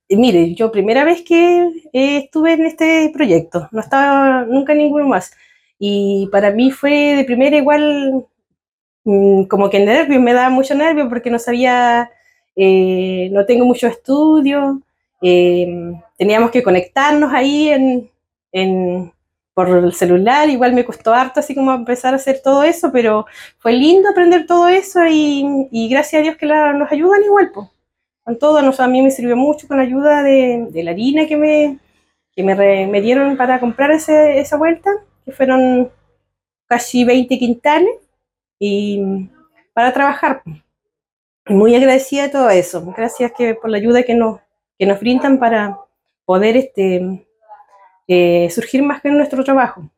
Mire, yo primera vez que estuve en este proyecto, no estaba nunca en ninguno más. Y para mí fue de primera igual como que nervios, me daba mucho nervio porque no sabía, no tengo mucho estudio, eh, teníamos que conectarnos ahí por el celular, igual me costó harto así como empezar a hacer todo eso, pero fue lindo aprender todo eso y gracias a Dios que nos ayudan igual, pues. Con todo, a mí me sirvió mucho con la ayuda de la harina me dieron para comprar esa vuelta, que fueron casi 20 quintales y para trabajar. Muy agradecida de todo eso. Gracias por la ayuda que nos brindan para poder surgir más que en nuestro trabajo.